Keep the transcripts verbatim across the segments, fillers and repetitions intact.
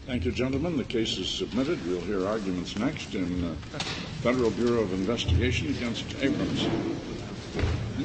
Thank you, gentlemen. The case is submitted. We'll hear arguments next in uh, Federal Bureau of Investigation against Abrams. Hmm?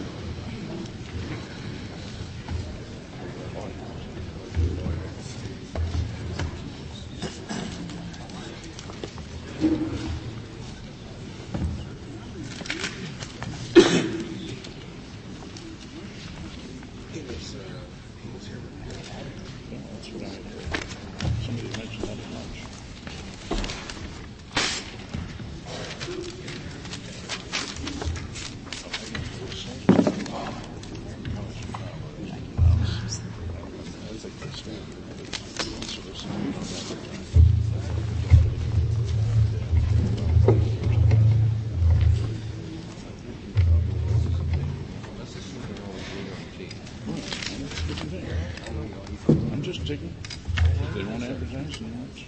I'm just taking. They won't advertise in March.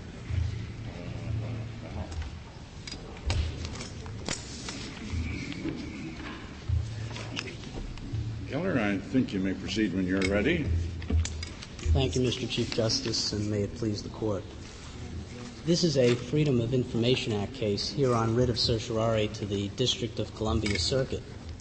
Keller, I think you may proceed when you're ready. Thank you, Mister Chief Justice, and may it please the Court. This is a Freedom of Information Act case here on writ of certiorari to the District of Columbia Circuit.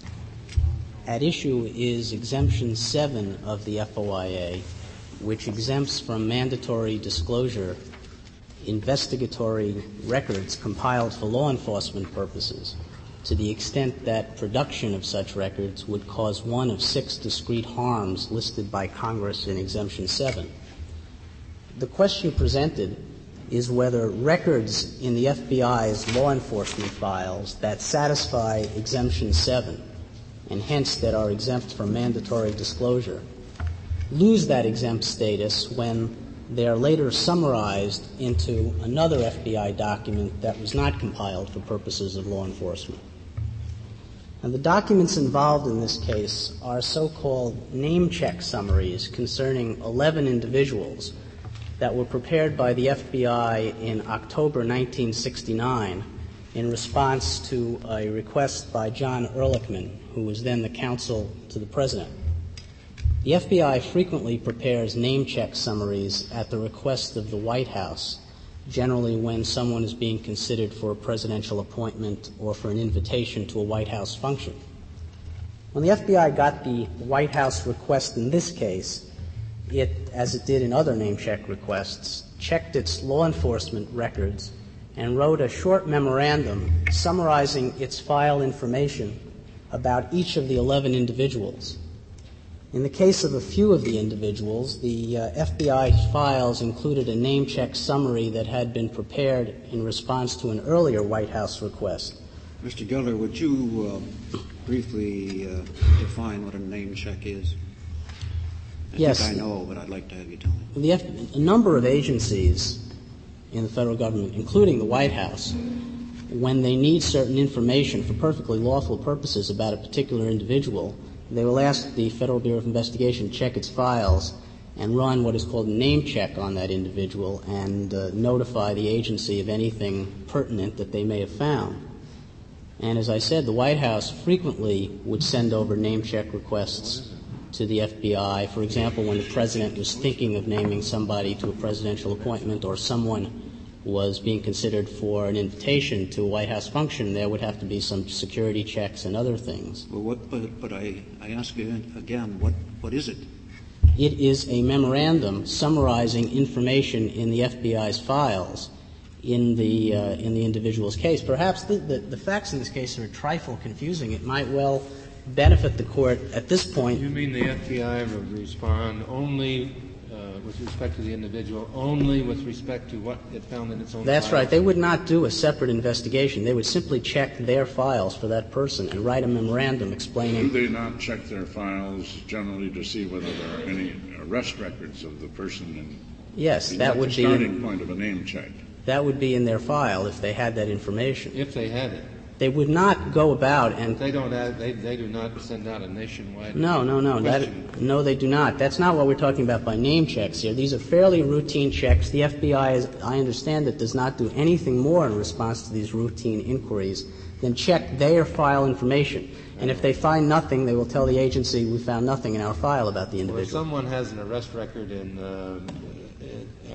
At issue is Exemption seven of the F O I A, which exempts from mandatory disclosure investigatory records compiled for law enforcement purposes to the extent that production of such records would cause one of six discrete harms listed by Congress in Exemption seven. The question presented is whether records in the F B I's law enforcement files that satisfy Exemption seven and hence that are exempt from mandatory disclosure lose that exempt status when they are later summarized into another F B I document that was not compiled for purposes of law enforcement. And the documents involved in this case are so-called name-check summaries concerning eleven individuals that were prepared by the F B I in October nineteen sixty-nine in response to a request by John Ehrlichman, who was then the counsel to the President. The F B I frequently prepares name-check summaries at the request of the White House, generally when someone is being considered for a presidential appointment or for an invitation to a White House function. When the F B I got the White House request in this case, it, as it did in other name-check requests, checked its law enforcement records and wrote a short memorandum summarizing its file information about each of the eleven individuals. In the case of a few of the individuals, the uh, F B I files included a name-check summary that had been prepared in response to an earlier White House request. Mister Geller, would you uh, briefly uh, define what a name-check is? I yes. think I know, but I'd like to have you tell me. The F- a number of agencies in the federal government, including the White House, when they need certain information for perfectly lawful purposes about a particular individual, they will ask the Federal Bureau of Investigation to check its files and run what is called a name check on that individual and uh, notify the agency of anything pertinent that they may have found. And as I said, the White House frequently would send over name check requests to the F B I. For example, when the President was thinking of naming somebody to a presidential appointment or someone was being considered for an invitation to a White House function, there would have to be some security checks and other things. Well, what, but, but I, I ask you again, what, what is it? It is a memorandum summarizing information in the F B I's files in the uh, in the individual's case. Perhaps the, the, the facts in this case are a trifle confusing. It might well benefit the Court at this point. You mean the F B I would respond only uh, with respect to the individual, only with respect to what it found in its own That's files? right. They would not do a separate investigation. They would simply check their files for that person and write a memorandum explaining. Do they not check their files generally to see whether there are any arrest records of the person? In, yes, that would the be starting point of a name check. That would be in their file if they had that information. If they had it. They would not go about and They don't add, they, they do not send out a nationwide No, no, no. That, no, they do not. That's not what we're talking about by name checks here. These are fairly routine checks. The F B I, as I understand it, does not do anything more in response to these routine inquiries than check their file information. And if they find nothing, they will tell the agency, we found nothing in our file about the individual. Well, if someone has an arrest record in, uh,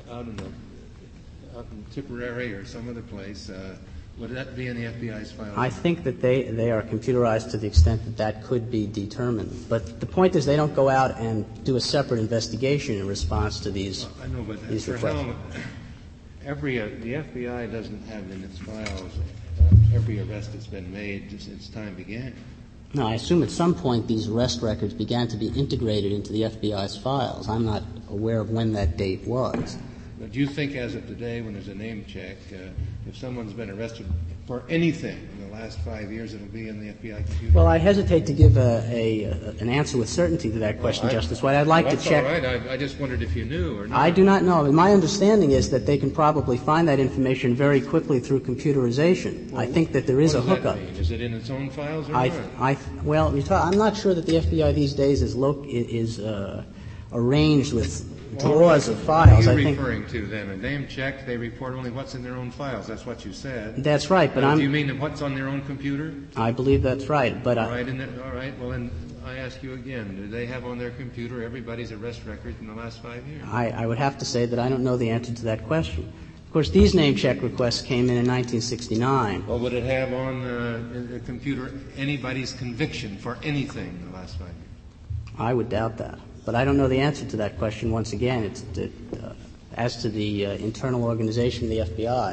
out in the out in Tipperary or some other place, uh, would that be in the F B I's file? I think that they, they are computerized to the extent that that could be determined. But the point is they don't go out and do a separate investigation in response to these well, I know, but these for requests. how, every, uh, the F B I doesn't have in its files uh, every arrest that's been made since time began. No, I assume at some point these arrest records began to be integrated into the F B I's files. I'm not aware of when that date was. But do you think as of today, when there's a name check, uh, if someone's been arrested for anything in the last five years, it'll be in the F B I computer? Well, I hesitate to give a, a, a an answer with certainty to that question, well, I, Justice White. I'd like well, to check. That's all right. I, I just wondered if you knew or not. I do not know. My understanding is that they can probably find that information very quickly through computerization. Well, I think that there is a what does hookup. That mean? Is it in its own files or I, not? I, well, you talk, I'm not sure that the F B I these days is lo- is uh, arranged with drawers of files. What are you I think referring to then? A name check, they report only what's in their own files. That's what you said. that's right, but Uh, I'm. do you mean that what's on their own computer? I believe that's right, but All I, right, and then, all right. Well, then I ask you again: do they have on their computer everybody's arrest record in the last five years? I, I would have to say that I don't know the answer to that question. Of course, these name check requests came in in nineteen sixty-nine. Well, would it have on uh, a computer anybody's conviction for anything in the last five years? I would doubt that. But I don't know the answer to that question. Once again, it's it, uh, as to the uh, internal organization of the F B I.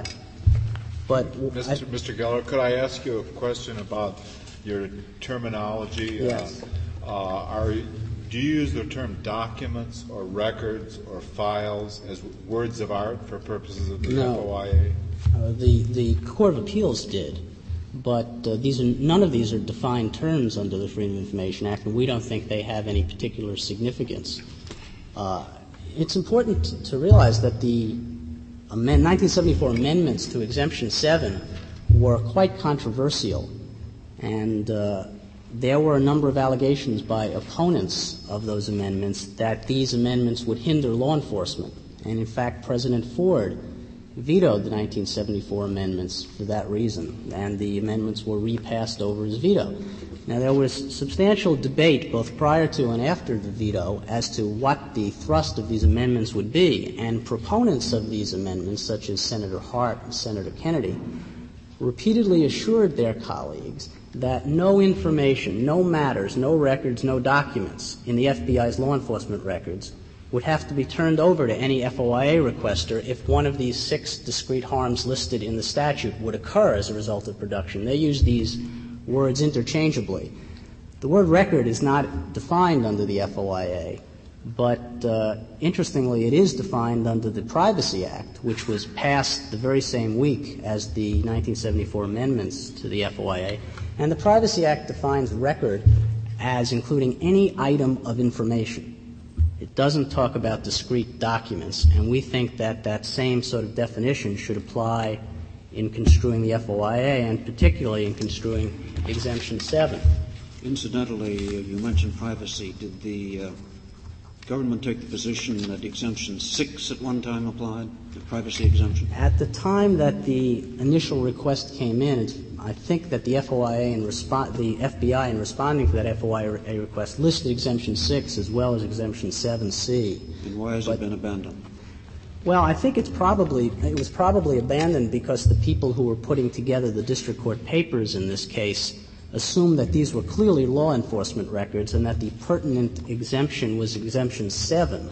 But Mister I, Mister Geller, could I ask you a question about your terminology? Yes. Uh, uh, are do you use the term documents or records or files as words of art for purposes of the No. F O I A? uh, the the Court of Appeals did, but uh, these are none of these are defined terms under the Freedom of Information Act, and we don't think they have any particular significance. Uh, it's important to, to realize that the amend, nineteen seventy-four amendments to Exemption seven were quite controversial, and uh, there were a number of allegations by opponents of those amendments that these amendments would hinder law enforcement. And in fact, President Ford vetoed the nineteen seventy-four amendments for that reason, and the amendments were repassed over his veto. Now, there was substantial debate both prior to and after the veto as to what the thrust of these amendments would be, and proponents of these amendments, such as Senator Hart and Senator Kennedy, repeatedly assured their colleagues that no information, no matters, no records, no documents in the F B I's law enforcement records would have to be turned over to any F O I A requester if one of these six discrete harms listed in the statute would occur as a result of production. They use these words interchangeably. The word record is not defined under the F O I A, but uh, interestingly, it is defined under the Privacy Act, which was passed the very same week as the nineteen seventy-four amendments to the F O I A. And the Privacy Act defines record as including any item of information. It doesn't talk about discrete documents, and we think that that same sort of definition should apply in construing the F O I A, and particularly in construing Exemption seven. Incidentally, uh, you mentioned privacy. Did the uh, government take the position that Exemption six at one time applied, the privacy exemption? At the time that the initial request came in, it's, I think that the F O I A and respo- the F B I, in responding to that F O I A request, listed Exemption six as well as Exemption seven C. And why has but, it been abandoned? Well, I think it's probably it was probably abandoned because the people who were putting together the district court papers in this case assumed that these were clearly law enforcement records and that the pertinent exemption was Exemption seven.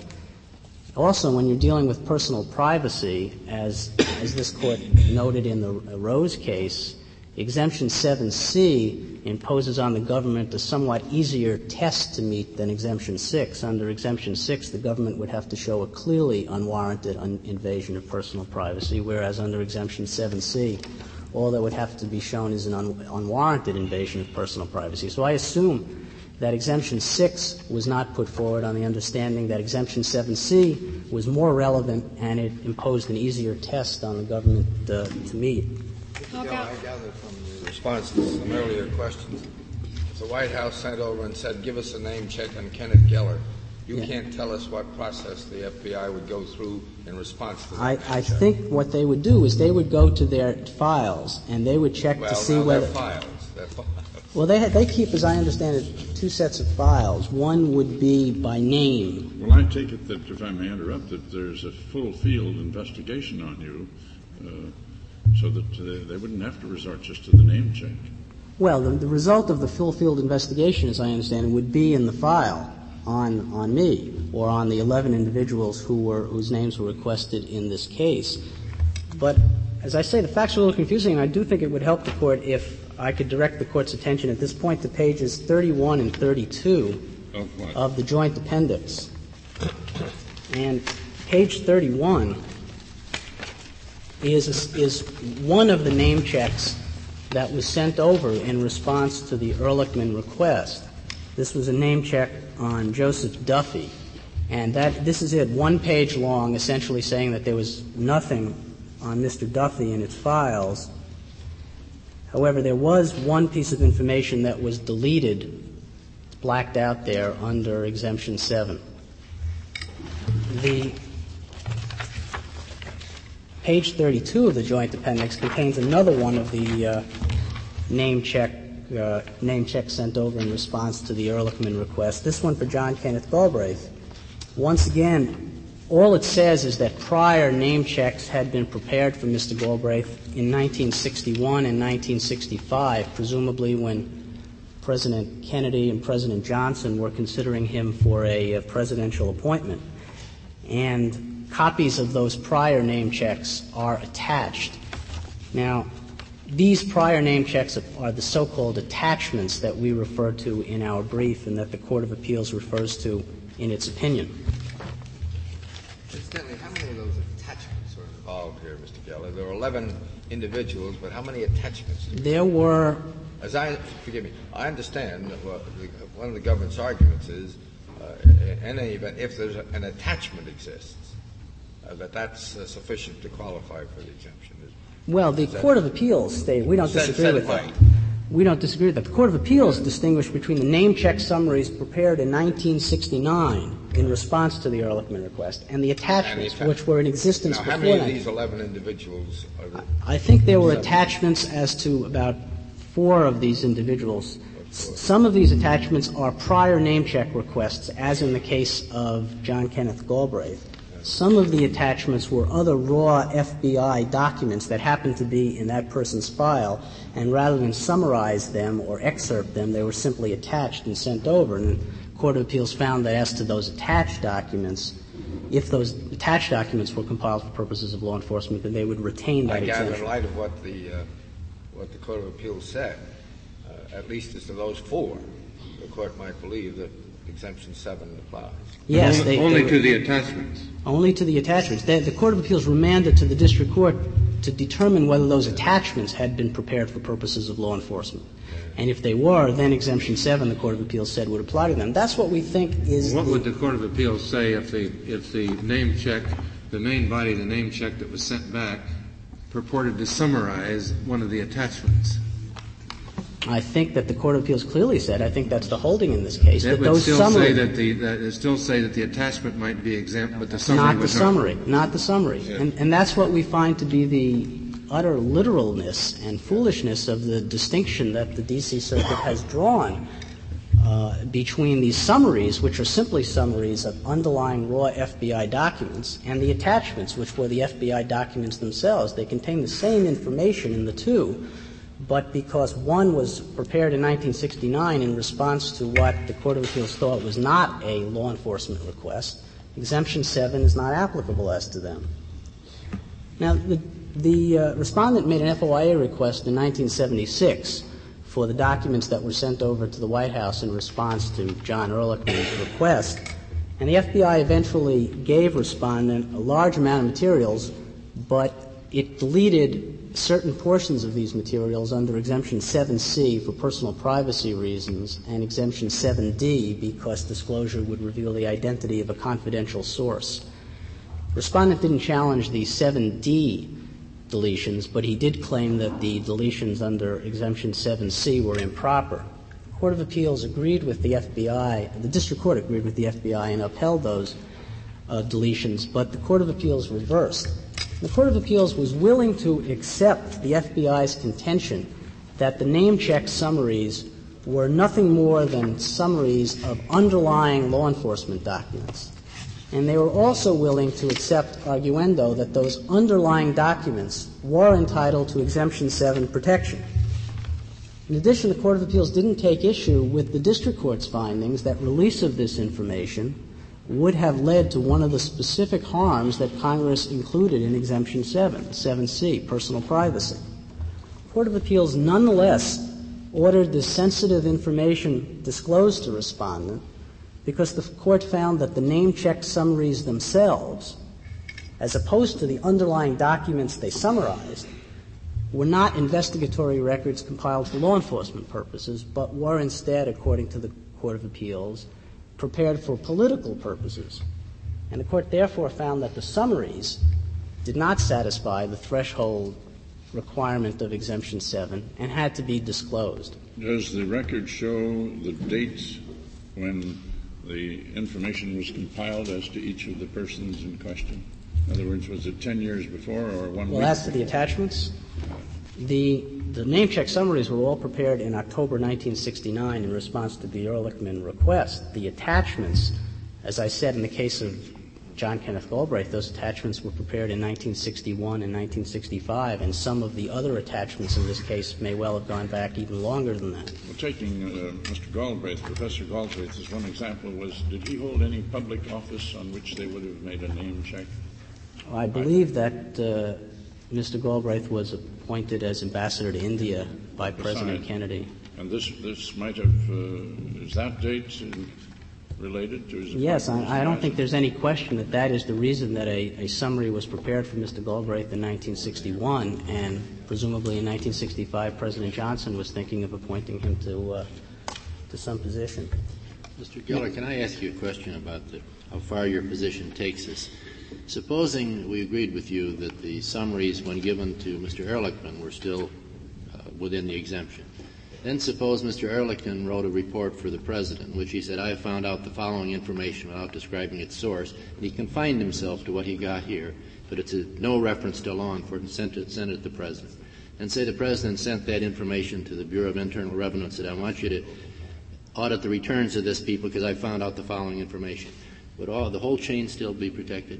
Also, when you're dealing with personal privacy, as as this court noted in the Rose case, Exemption seven C imposes on the government a somewhat easier test to meet than Exemption six. Under Exemption six, the government would have to show a clearly unwarranted un- invasion of personal privacy, whereas under Exemption seven C, all that would have to be shown is an un- unwarranted invasion of personal privacy. So I assume that Exemption six was not put forward on the understanding that Exemption seven C was more relevant and it imposed an easier test on the government uh, to meet. Mister Gill, I gather from the response to some earlier questions, if the White House sent over and said, give us a name check on Kenneth Geller, you yeah. can't tell us what process the F B I would go through in response to that. I, I check. think what they would do is they would go to their files and they would check well, to see now whether they're files. They're files. Well, they, they keep, as I understand it, two sets of files. One would be by name. Well, I take it that, if I may interrupt, that there's a full field investigation on you, uh, so that uh, they wouldn't have to resort just to the name check. Well, the, the result of the full field investigation, as I understand it, would be in the file on on me or on the eleven individuals who were whose names were requested in this case. But as I say, the facts are a little confusing, and I do think it would help the Court if I could direct the Court's attention at this point to pages thirty-one and thirty-two Of what? of the joint appendix. And page thirty-one is is one of the name checks that was sent over in response to the Ehrlichman request. This was a name check on Joseph Duffy, and that this is it, one page long, essentially saying that there was nothing on Mister Duffy in its files. However, there was one piece of information that was deleted, blacked out there under Exemption seven. The page thirty-two of the joint appendix contains another one of the uh, name check uh, name checks sent over in response to the Ehrlichman request. This one for John Kenneth Galbraith. Once again, all it says is that prior name checks had been prepared for Mister Galbraith in nineteen sixty-one and nineteen sixty-five, presumably when President Kennedy and President Johnson were considering him for a, a presidential appointment. And copies of those prior name checks are attached. Now, these prior name checks are the so-called attachments that we refer to in our brief and that the Court of Appeals refers to in its opinion. Stanley, how many of those attachments were involved here, Mister Geller? There were eleven individuals, but how many attachments? There were. As I forgive me, I understand that well, the, one of the government's arguments is, uh, in any event, if there's a, an attachment exists, uh, that that's uh, sufficient to qualify for the exemption. Is, well, the Court of Appeals stated we don't said, disagree said with right. that. We don't disagree with that. The Court of Appeals distinguished between the name check summaries prepared in nineteen sixty-nine in response to the Ehrlichman request and the attachments, and the which were in existence now, before how many that. of these eleven individuals are there? I think there were attachments as to about four of these individuals. S- some of these attachments are prior name check requests, as in the case of John Kenneth Galbraith. Some of the attachments were other raw F B I documents that happened to be in that person's file, and rather than summarize them or excerpt them, they were simply attached and sent over. And the Court of Appeals found that as to those attached documents, if those attached documents were compiled for purposes of law enforcement, then they would retain that I gather, exemption. in light of what the uh, what the Court of Appeals said, uh, at least as to those four, the Court might believe that Exemption seven applies. Yes, only, they, only they, to the attachments. Only to the attachments. They, the Court of Appeals remanded to the District Court to determine whether those attachments had been prepared for purposes of law enforcement. And if they were, then Exemption seven, the Court of Appeals said, would apply to them. That's what we think is What the, would the Court of Appeals say if the if the name check, the main body of the name check that was sent back, purported to summarize one of the attachments? I think that the Court of Appeals clearly said, I think that's the holding in this case, It that would those still summary, say that the that it still say that the attachment might be exempt, but the summary not the would summary, not the summary. Yeah. And, and that's what we find to be the utter literalness and foolishness of the distinction that the D C Circuit has drawn uh, between these summaries, which are simply summaries of underlying raw F B I documents, and the attachments, which were the F B I documents themselves. They contain the same information in the two, but because one was prepared in nineteen sixty-nine in response to what the Court of Appeals thought was not a law enforcement request, Exemption seven is not applicable as to them. Now, the, the uh, respondent made an F O I A request in nineteen seventy-six for the documents that were sent over to the White House in response to John Ehrlichman's request, and the F B I eventually gave respondent a large amount of materials, but it deleted certain portions of these materials under Exemption seven C for personal privacy reasons and Exemption seven D because disclosure would reveal the identity of a confidential source. Respondent didn't challenge the seven D deletions, but he did claim that the deletions under Exemption seven C were improper. The Court of Appeals agreed with the F B I, the District Court agreed with the F B I and upheld those uh, deletions, but the Court of Appeals reversed. The Court of Appeals was willing to accept the F B I's contention that the name check summaries were nothing more than summaries of underlying law enforcement documents. And they were also willing to accept arguendo that those underlying documents were entitled to Exemption seven protection. In addition, the Court of Appeals didn't take issue with the district court's findings that release of this information would have led to one of the specific harms that Congress included in Exemption seven, seven C, personal privacy. The Court of Appeals nonetheless ordered this sensitive information disclosed to respondent because the court found that the name-checked summaries themselves, as opposed to the underlying documents they summarized, were not investigatory records compiled for law enforcement purposes, but were instead, according to the Court of Appeals, prepared for political purposes. And the Court therefore found that the summaries did not satisfy the threshold requirement of Exemption seven and had to be disclosed. Does the record show the dates when the information was compiled as to each of the persons in question? In other words, was it ten years before or one well, week? Well, as to the attachments, the the name-check summaries were all prepared in October nineteen sixty-nine in response to the Ehrlichman request. The attachments, as I said in the case of John Kenneth Galbraith, those attachments were prepared in nineteen sixty-one and nineteen sixty-five, and some of the other attachments in this case may well have gone back even longer than that. Well, taking uh, Mister Galbraith, Professor Galbraith, as one example, was did he hold any public office on which they would have made a name check? Well, I believe that uh, Mister Galbraith was appointed as ambassador to India by President Besides, Kennedy. And this this might have uh, is that date uh, related to his? Yes, I, I don't think there's any question that that is the reason that a, a summary was prepared for Mister Galbraith in nineteen sixty-one, and presumably in nineteen sixty-five President Johnson was thinking of appointing him to uh, to some position. Mister Geller, can I ask you a question about the, how far your position takes us? Supposing we agreed with you that the summaries, when given to Mister Ehrlichman, were still uh, within the exemption. Then suppose Mister Ehrlichman wrote a report for the President in which he said, I have found out the following information without describing its source, and he confined himself to what he got here, but it's a, no reference to law enforcement, sent it, sent it to the President. And say the President sent that information to the Bureau of Internal Revenue and said, I want you to audit the returns of this people because I found out the following information. Would all, the whole chain still be protected?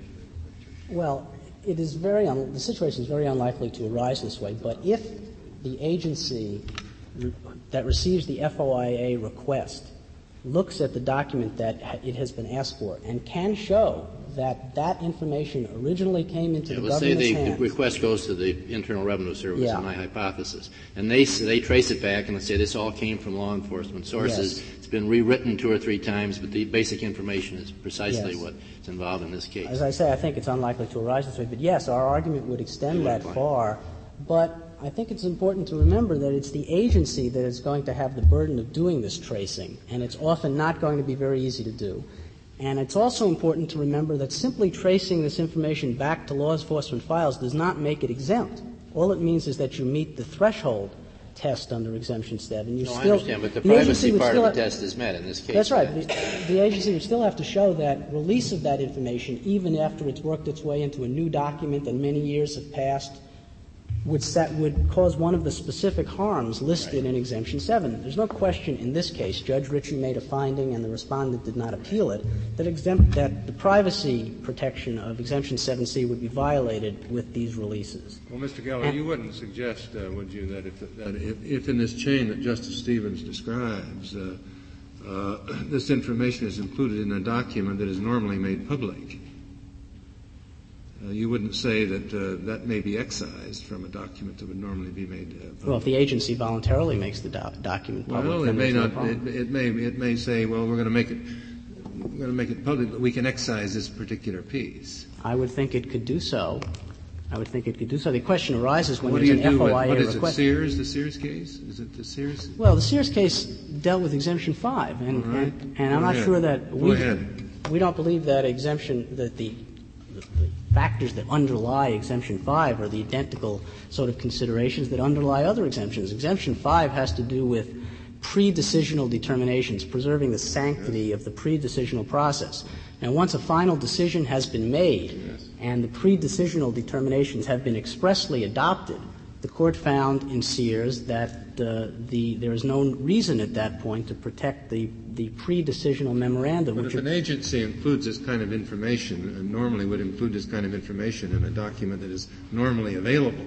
Well, it is very un- the situation is very unlikely to arise this way, but if the agency re- that receives the F O I A request looks at the document that ha- it has been asked for and can show that that information originally came into yeah, the let's government's say the, hands. the request goes to the Internal Revenue Service, Yeah. in my hypothesis, and they they trace it back and they say this all came from law enforcement sources. Yes. It's been rewritten two or three times, but the basic information is precisely Yes. what's involved in this case. As I say, I think it's unlikely to arise this way, but yes, our argument would extend It would that apply. far. But I think it's important to remember that it's the agency that is going to have the burden of doing this tracing, and it's often not going to be very easy to do. And it's also important to remember that simply tracing this information back to law enforcement files does not make it exempt. All it means is that you meet the threshold test under Exemption seven. You No, still, I understand, but the, the privacy would part still of the have, test is met in this case. That's right. Right? The, the agency would still have to show that release of that information, even after it's worked its way into a new document and many years have passed, would set, would cause one of the specific harms listed Right. in Exemption seven. There's no question in this case, Judge Ritchie made a finding and the respondent did not appeal it, that, exempt, that the privacy protection of Exemption seven C would be violated with these releases. Well, Mister Geller, And- you wouldn't suggest, uh, would you, that if, that if, if in this chain that Justice Stevens describes, uh, uh, this information is included in a document that is normally made public, Uh, you wouldn't say that uh, that may be excised from a document that would normally be made uh, public. Well, if the agency voluntarily makes the do- document public, Well, it then may there's no not. problem. It, it may. It may say, "Well, we're going to make it. We're going to make it public, but we can excise this particular piece." I would think it could do so. I would think it could do so. The question arises when What do there's you an do with F O I A what is request. it? Sears, the Sears case? Is it the Sears? Well, the Sears case dealt with Exemption five, and, All right. and, and I'm Go not ahead. sure that Go we ahead. we don't believe that exemption that the, the, the factors that underlie Exemption five are the identical sort of considerations that underlie other exemptions. Exemption five has to do with pre-decisional determinations, preserving the sanctity of the pre-decisional process. Now, once a final decision has been made Yes. and the pre-decisional determinations have been expressly adopted, the court found in Sears that uh, the there is no reason at that point to protect the, the pre-decisional memorandum. But which if an agency includes this kind of information, and normally would include this kind of information in a document that is normally available,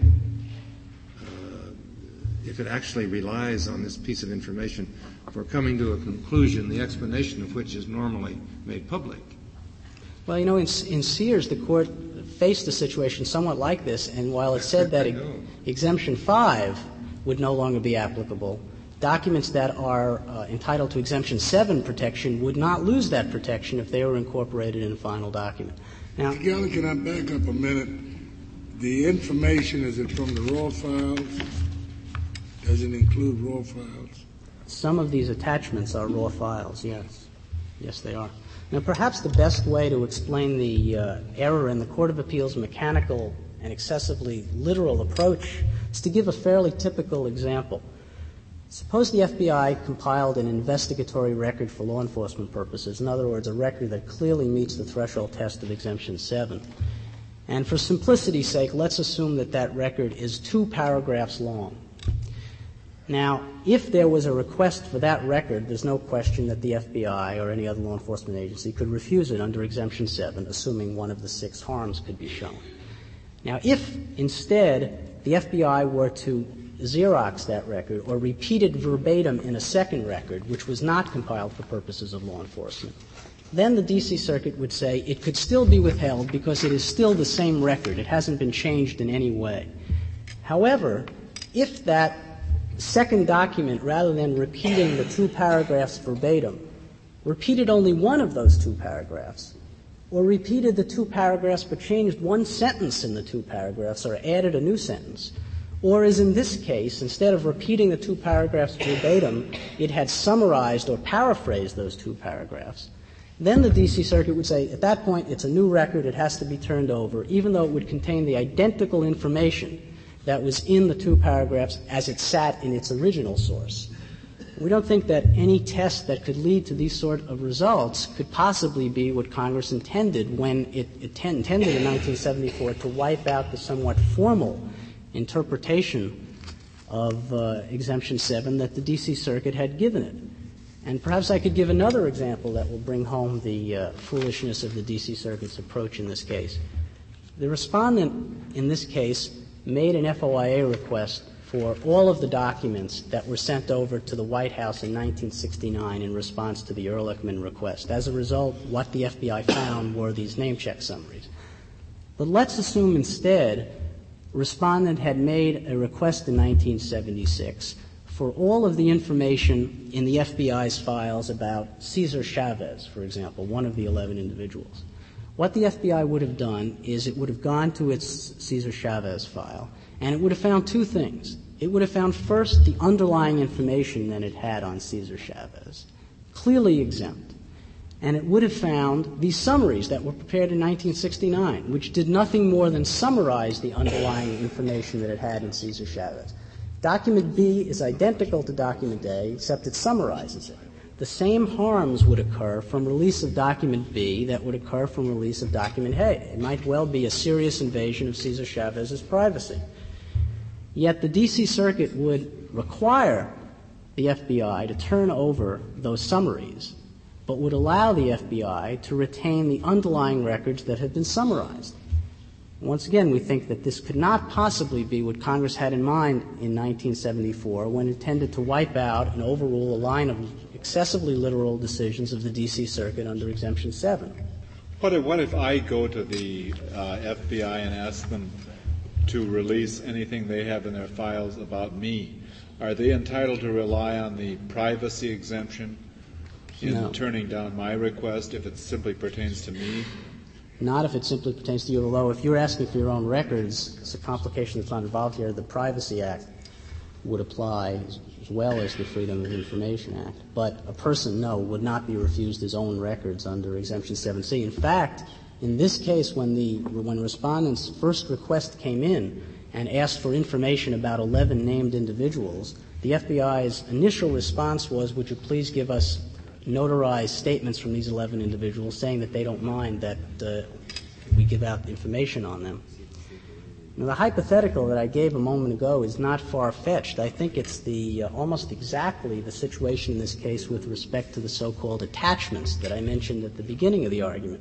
uh, if it actually relies on this piece of information for coming to a conclusion, the explanation of which is normally made public. Well, you know, in, in Sears, the court faced a situation somewhat like this, and while it said that ex- Exemption five would no longer be applicable, documents that are uh, entitled to Exemption seven protection would not lose that protection if they were incorporated in a final document. Now, Mister Geller, can I back up a minute? The information, is it from the raw files? Does it include raw files? Some of these attachments are raw files, yes. Yes, they are. Now, perhaps the best way to explain the uh, error in the Court of Appeals' mechanical and excessively literal approach is to give a fairly typical example. Suppose the F B I compiled an investigatory record for law enforcement purposes, in other words, a record that clearly meets the threshold test of Exemption seven. And for simplicity's sake, let's assume that that record is two paragraphs long. Now, if there was a request for that record, there's no question that the F B I or any other law enforcement agency could refuse it under Exemption seven, assuming one of the six harms could be shown. Now, if instead the F B I were to Xerox that record or repeat it verbatim in a second record, which was not compiled for purposes of law enforcement, then the D C Circuit would say it could still be withheld because it is still the same record. It hasn't been changed in any way. However, if that second document, rather than repeating the two paragraphs verbatim, repeated only one of those two paragraphs, or repeated the two paragraphs but changed one sentence in the two paragraphs or added a new sentence, or as in this case, instead of repeating the two paragraphs verbatim, it had summarized or paraphrased those two paragraphs, then the D C Circuit would say, at that point, it's a new record, it has to be turned over, even though it would contain the identical information that was in the two paragraphs as it sat in its original source. We don't think that any test that could lead to these sort of results could possibly be what Congress intended when it, it intended in nineteen seventy-four to wipe out the somewhat formal interpretation of uh, Exemption seven that the D C Circuit had given it. And perhaps I could give another example that will bring home the uh, foolishness of the D C Circuit's approach in this case. The respondent in this case made an F O I A request for all of the documents that were sent over to the White House in nineteen sixty-nine in response to the Ehrlichman request. As a result, what the F B I found were these name-check summaries. But let's assume instead respondent had made a request in nineteen seventy-six for all of the information in the F B I's files about Cesar Chavez, for example, one of the eleven individuals. What the F B I would have done is it would have gone to its Cesar Chavez file, and it would have found two things. It would have found first the underlying information that it had on Cesar Chavez, clearly exempt. And it would have found these summaries that were prepared in nineteen sixty-nine, which did nothing more than summarize the underlying information that it had in Cesar Chavez. Document B is identical to Document A, except it summarizes it. The same harms would occur from release of Document B that would occur from release of Document A. It might well be a serious invasion of Cesar Chavez's privacy. Yet the D C Circuit would require the F B I to turn over those summaries, but would allow the F B I to retain the underlying records that had been summarized. Once again, we think that this could not possibly be what Congress had in mind in nineteen seventy-four when it intended to wipe out and overrule a line of excessively literal decisions of the D C Circuit under Exemption seven. What if, what if I go to the uh, F B I and ask them to release anything they have in their files about me? Are they entitled to rely on the privacy exemption in No. turning down my request if it simply pertains to me? Not if it simply pertains to you, although if you're asking for your own records, it's a complication that's not involved here. The Privacy Act would apply as well as the Freedom of Information Act. But a person, no, would not be refused his own records under Exemption seven C. In fact, in this case, when the when respondent's first request came in and asked for information about eleven named individuals, the F B I's initial response was, would you please give us notarized statements from these eleven individuals saying that they don't mind that uh, we give out information on them. Now, the hypothetical that I gave a moment ago is not far-fetched. I think it's the uh, almost exactly the situation in this case with respect to the so-called attachments that I mentioned at the beginning of the argument.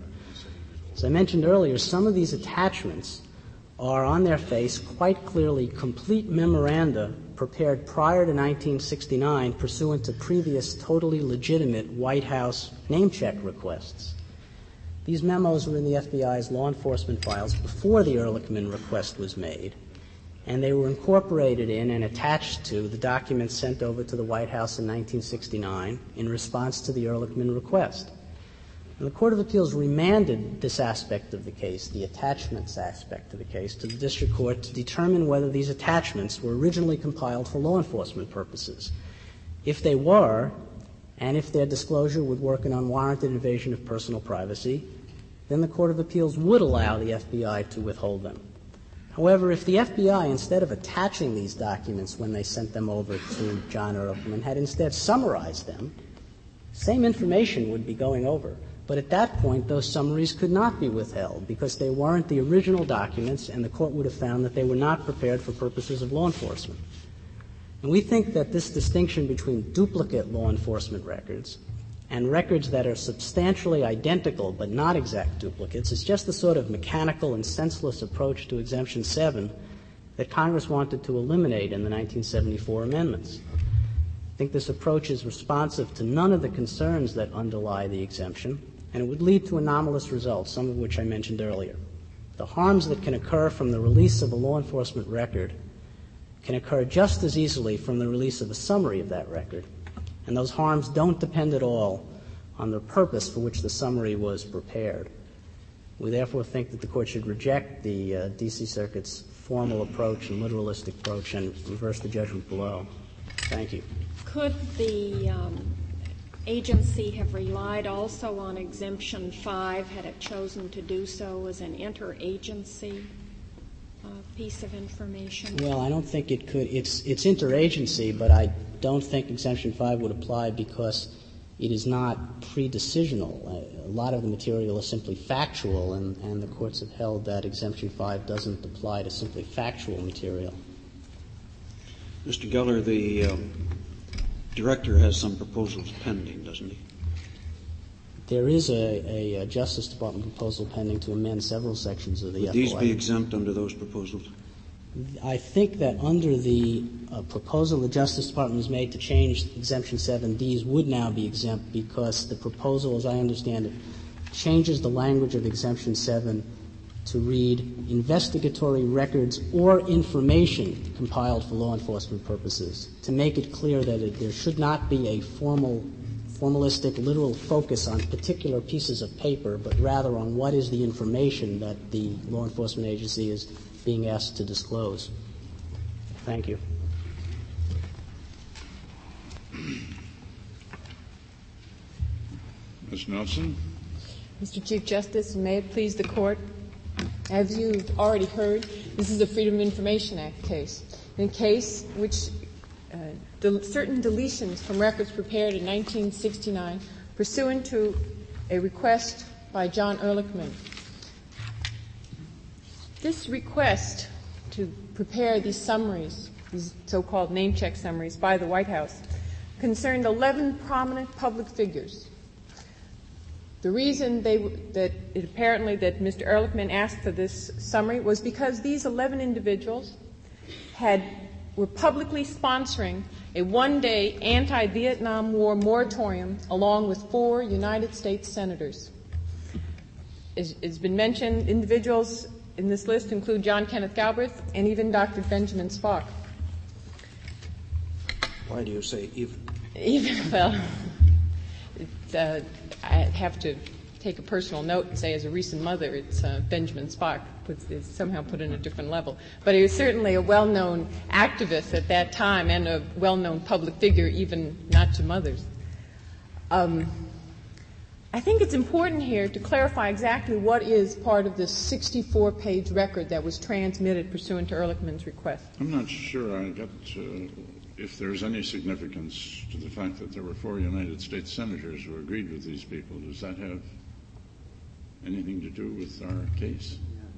As I mentioned earlier, some of these attachments are on their face quite clearly complete memoranda prepared prior to nineteen sixty-nine pursuant to previous totally legitimate White House name-check requests. These memos were in the F B I's law enforcement files before the Ehrlichman request was made, and they were incorporated in and attached to the documents sent over to the White House in nineteen sixty-nine in response to the Ehrlichman request. And the Court of Appeals remanded this aspect of the case, the attachments aspect of the case, to the district court to determine whether these attachments were originally compiled for law enforcement purposes. If they were, and if their disclosure would work an unwarranted invasion of personal privacy, then the Court of Appeals would allow the F B I to withhold them. However, if the F B I, instead of attaching these documents when they sent them over to John Ehrlichman, had instead summarized them, same information would be going over. But at that point, those summaries could not be withheld because they weren't the original documents, and the Court would have found that they were not prepared for purposes of law enforcement. And we think that this distinction between duplicate law enforcement records and records that are substantially identical but not exact duplicates is just the sort of mechanical and senseless approach to Exemption seven that Congress wanted to eliminate in the nineteen seventy-four amendments. I think this approach is responsive to none of the concerns that underlie the exemption, and it would lead to anomalous results, some of which I mentioned earlier. The harms that can occur from the release of a law enforcement record can occur just as easily from the release of a summary of that record, and those harms don't depend at all on the purpose for which the summary was prepared. We therefore think that the Court should reject the uh, D C Circuit's formal approach and literalistic approach and reverse the judgment below. Thank you. Could the um, agency have relied also on Exemption five had it chosen to do so as an interagency uh, piece of information? Well, I don't think it could. It's, it's interagency, but I don't think Exemption five would apply because it is not pre-decisional. A lot of the material is simply factual, and, and the courts have held that Exemption five doesn't apply to simply factual material. Mister Geller, the um, director has some proposals pending, doesn't he? There is a, a Justice Department proposal pending to amend several sections of the Would F O I. these be exempt under those proposals? I think that under the uh, proposal the Justice Department has made to change Exemption seven, these would now be exempt because the proposal, as I understand it, changes the language of Exemption seven to read investigatory records or information compiled for law enforcement purposes, to make it clear that it, there should not be a formal, formalistic, literal focus on particular pieces of paper, but rather on what is the information that the law enforcement agency is being asked to disclose. Thank you. Miz Nelson. Mister Chief Justice, and may it please the Court, as you've already heard, this is a Freedom of Information Act case. In a case which uh, del- certain deletions from records prepared in nineteen sixty-nine pursuant to a request by John Ehrlichman. This request to prepare these summaries, these so-called name-check summaries by the White House, concerned eleven prominent public figures. The reason they, that it apparently that Mister Ehrlichman asked for this summary was because these eleven individuals had were publicly sponsoring a one-day anti-Vietnam War moratorium along with four United States senators. As has been mentioned, individuals in this list include John Kenneth Galbraith and even Doctor Benjamin Spock. Why do you say even? Even, well, it's, uh, I have to take a personal note and say as a recent mother, it's uh, Benjamin Spock, puts, is somehow put in a different level. But he was certainly a well-known activist at that time and a well-known public figure, even not to mothers. Um, I think it's important here to clarify exactly what is part of this sixty-four page record that was transmitted pursuant to Ehrlichman's request. I'm not sure I got uh, if there's any significance to the fact that there were four United States senators who agreed with these people. Does that have anything to do with our case?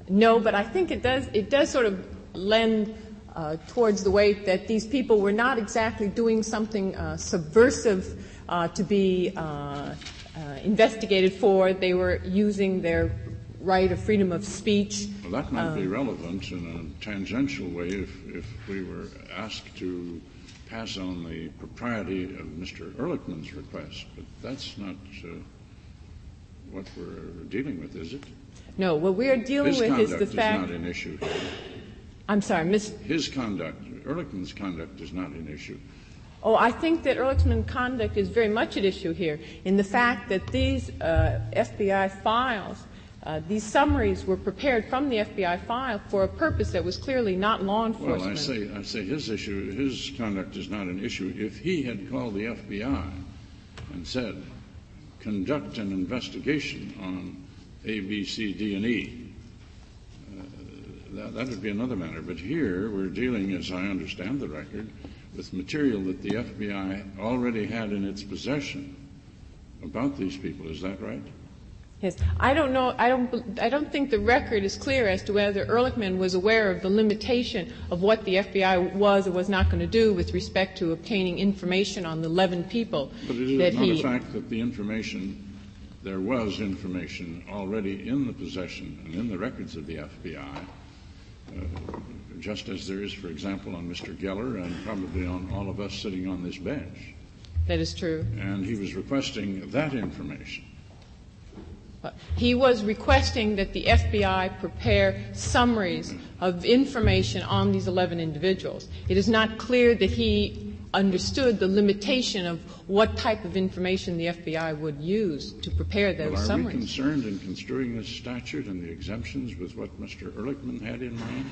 no, but I think it does, it does sort of lend uh, towards the way that these people were not exactly doing something uh, subversive uh, to be uh, uh, investigated for. They were using their right of freedom of speech. Well, that might um, be relevant in a tangential way if, if we were asked to pass on the propriety of Mister Ehrlichman's request, but that's not uh, what we're dealing with, is it? No, what we are dealing His with is the conduct fact. is not an issue here. I'm sorry, Miss. His conduct, Ehrlichman's conduct, is not an issue. Oh, I think that Ehrlichman's conduct is very much at issue here in the fact that these uh, F B I files, uh, these summaries were prepared from the F B I file for a purpose that was clearly not law enforcement. Well, I say, I say his issue, his conduct is not an issue. If he had called the F B I and said, conduct an investigation on A, B, C, D, and E, uh, that, that would be another matter. But here we're dealing, as I understand the record, with material that the F B I already had in its possession about these people. Is that right? Yes. I don't know. I don't. I don't think the record is clear as to whether Ehrlichman was aware of the limitation of what the F B I was or was not going to do with respect to obtaining information on the eleven people but it is that not he. a fact that the information, there was information already in the possession and in the records of the F B I, uh, just as there is, for example, on Mister Geller and probably on all of us sitting on this bench. That is true. And he was requesting that information. He was requesting that the F B I prepare summaries of information on these eleven individuals. It is not clear that he understood the limitation of what type of information the F B I would use to prepare those well, are summaries. Are we concerned in construing this statute and the exemptions with what Mister Ehrlichman had in mind?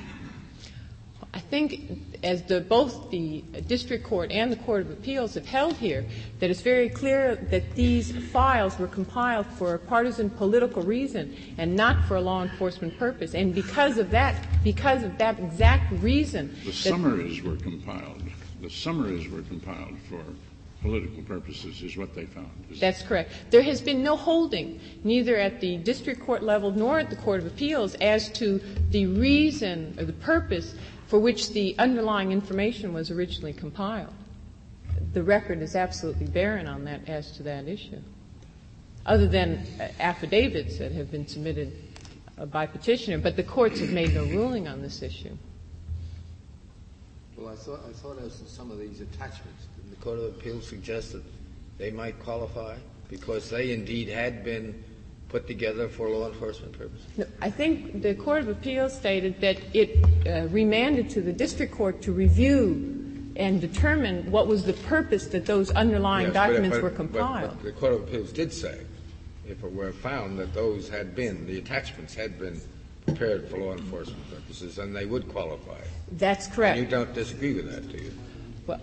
I think, as the, both the District Court and the Court of Appeals have held here, that it's very clear that these files were compiled for a partisan political reason and not for a law enforcement purpose. And because of that, because of that exact reason, the summaries were compiled. The summaries were compiled for political purposes, is what they found. Is that's correct. There has been no holding, neither at the District Court level nor at the Court of Appeals, as to the reason or the purpose for which the underlying information was originally compiled. The record is absolutely barren on that as to that issue, other than uh, affidavits that have been submitted uh, by petitioner, but the courts have made no ruling on this issue. Well, I thought, I thought as to some of these attachments, didn't the Court of Appeals suggest that they might qualify because they indeed had been put together for law enforcement purposes? No, I think the Court of Appeals stated that it uh, remanded to the District Court to review and determine what was the purpose that those underlying yes, documents but, but, were compiled. But, but the Court of Appeals did say, if it were found that those had been, the attachments had been prepared for law enforcement purposes, then they would qualify. That's correct. And you don't disagree with that, do you? Well,